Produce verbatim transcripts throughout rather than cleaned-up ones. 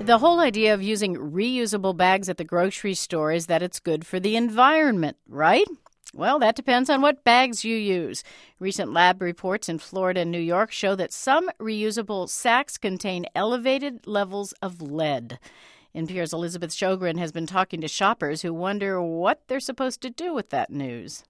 The whole idea of using reusable bags at the grocery store is that it's good for the environment, right? Well, that depends on what bags you use. Recent lab reports in Florida and New York show that some reusable sacks contain elevated levels of lead. N P R's Elizabeth Shogren has been talking to shoppers who wonder what they're supposed to do with that news.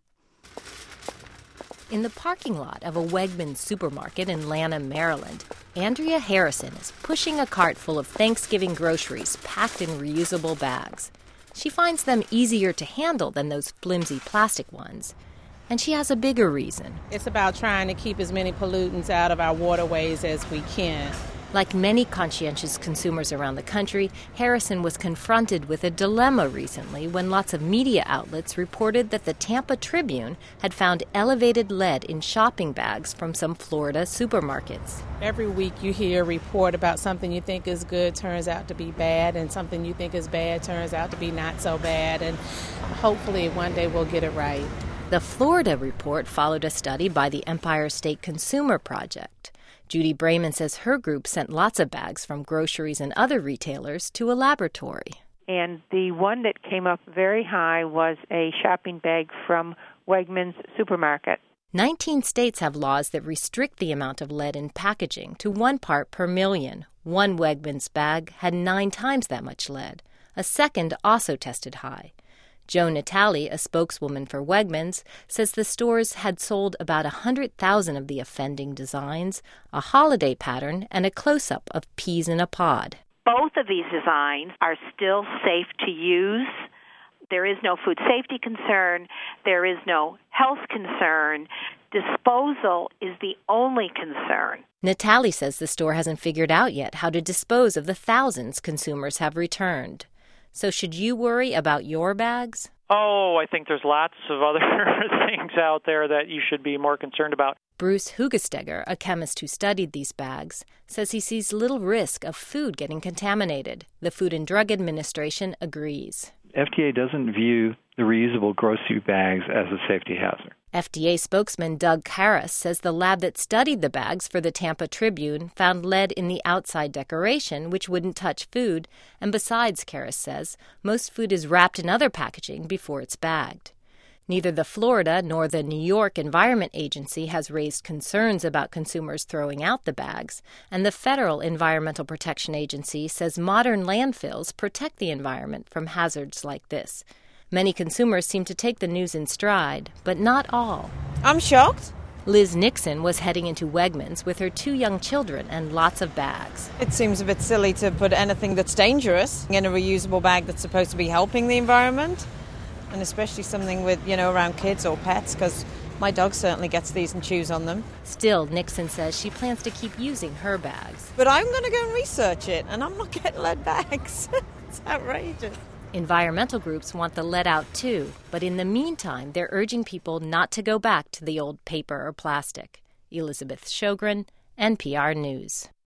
In the parking lot of a Wegmans supermarket in Lanham, Maryland, Andrea Harrison is pushing a cart full of Thanksgiving groceries packed in reusable bags. She finds them easier to handle than those flimsy plastic ones. And she has a bigger reason. It's about trying to keep as many pollutants out of our waterways as we can. Like many conscientious consumers around the country, Harrison was confronted with a dilemma recently when lots of media outlets reported that the Tampa Tribune had found elevated lead in shopping bags from some Florida supermarkets. Every week you hear a report about something you think is good turns out to be bad, and something you think is bad turns out to be not so bad, and hopefully one day we'll get it right. The Florida report followed a study by the Empire State Consumer Project. Judy Brayman says her group sent lots of bags from groceries and other retailers to a laboratory. And the one that came up very high was a shopping bag from Wegmans supermarket. Nineteen states have laws that restrict the amount of lead in packaging to one part per million. One Wegmans bag had nine times that much lead. A second also tested high. Joe Natale, a spokeswoman for Wegmans, says the stores had sold about one hundred thousand of the offending designs, a holiday pattern, and a close-up of peas in a pod. Both of these designs are still safe to use. There is no food safety concern. There is no health concern. Disposal is the only concern. Natale says the store hasn't figured out yet how to dispose of the thousands consumers have returned. So should you worry about your bags? Oh, I think there's lots of other things out there that you should be more concerned about. Bruce Hugestegger, a chemist who studied these bags, says he sees little risk of food getting contaminated. The Food and Drug Administration agrees. F D A doesn't view the reusable grocery bags as a safety hazard. F D A spokesman Doug Karas says the lab that studied the bags for the Tampa Tribune found lead in the outside decoration, which wouldn't touch food. And besides, Karas says, most food is wrapped in other packaging before it's bagged. Neither the Florida nor the New York Environment Agency has raised concerns about consumers throwing out the bags, and the Federal Environmental Protection Agency says modern landfills protect the environment from hazards like this. Many consumers seem to take the news in stride, but not all. I'm shocked. Liz Nixon was heading into Wegmans with her two young children and lots of bags. It seems a bit silly to put anything that's dangerous in a reusable bag that's supposed to be helping the environment, and especially something with, you know, around kids or pets, because my dog certainly gets these and chews on them. Still, Nixon says she plans to keep using her bags. But I'm going to go and research it, and I'm not getting lead bags. It's outrageous. Environmental groups want the lead out too, but in the meantime, they're urging people not to go back to the old paper or plastic. Elizabeth Shogren, N P R News.